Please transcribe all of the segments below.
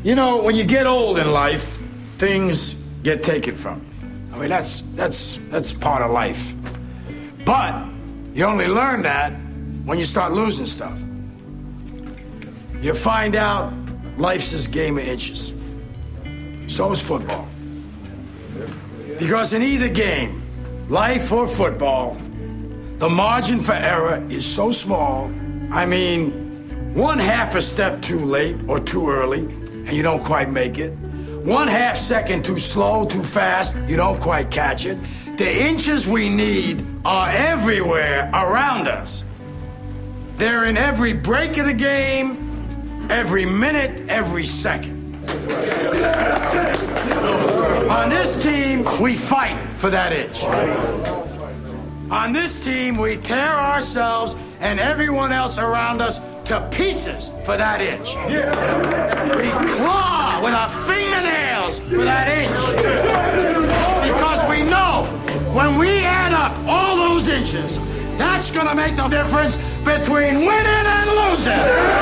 You know, when you get old in life, things get taken from you. I mean, that's part of life. But you only learn that when you start losing stuff. You find out life's this game of inches. So is football. Because in either game, life or football, the margin for error is so small. I mean, 1/2 a step too late or too early, and you don't quite make it. 1/2 second too slow, too fast, you don't quite catch it. The inches we need are everywhere around us. They're in every break of the game, every minute, every second. On this team, we fight for that inch. On this team, we tear ourselves and everyone else around us to pieces for that inch. We claw with our fingernails for that inch. Because we know when we add up all those inches, that's gonna make the difference between winning and losing.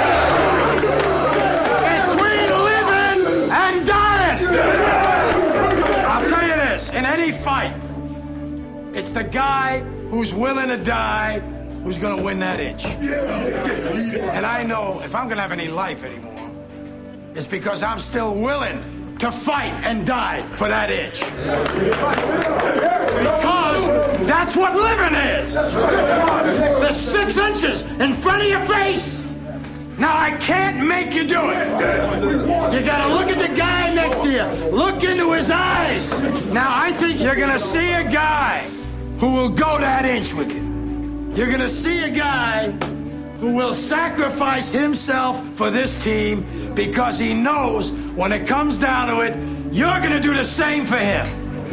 Between living and dying. I'll tell you this, in any fight, it's the guy who's willing to die who's gonna win that inch. And I know if I'm gonna have any life anymore, it's because I'm still willing to fight and die for that inch. Because that's what living is. The 6 inches in front of your face. Now, I can't make you do it. You gotta look at the guy next to you. Look into his eyes. Now, I think you're gonna see a guy who will go that inch with you. You're gonna see a guy who will sacrifice himself for this team because he knows when it comes down to it, you're gonna do the same for him.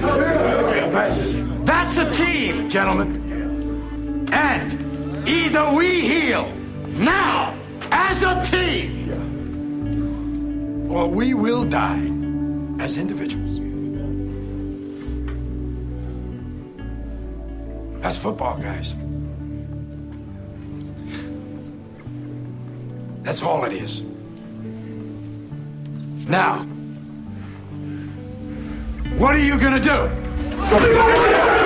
That's a team, gentlemen. And either we heal now as a team, or we will die as individuals. That's football, guys. That's all it is. Now, what are you gonna do?